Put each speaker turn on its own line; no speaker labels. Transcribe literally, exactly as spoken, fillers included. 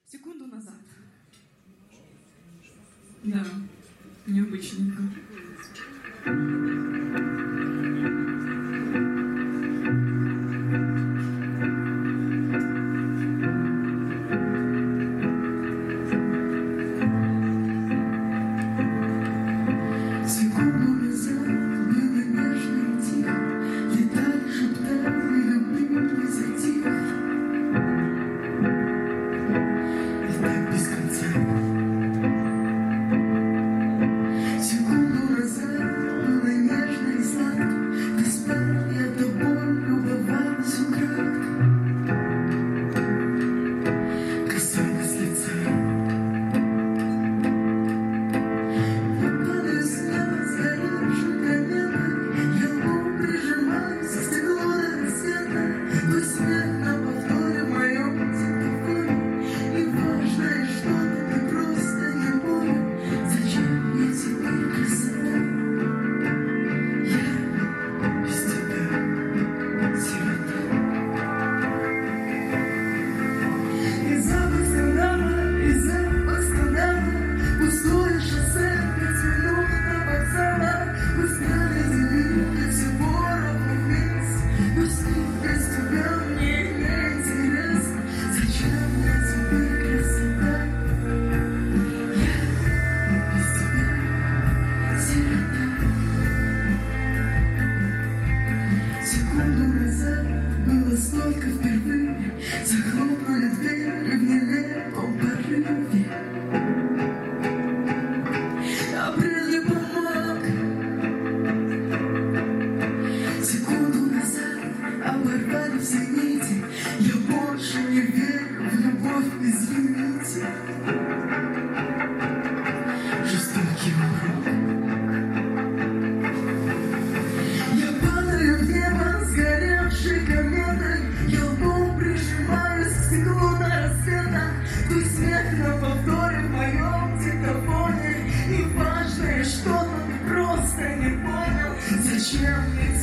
секунду назад. Да, необычненько. Столько впервые захлопнули двери в нелепом порыве. Апрель не помог. Секунду назад оборвали все нити. Я больше не верю в любовь, извините. Жестокий урок. Я падаю в небо, сгоревший кометой. Я лбом прижимаюсь к стеклу до рассвета. Твой смех на повторе в моем диктофоне. И важное что-то ты просто не понял. Зачем мне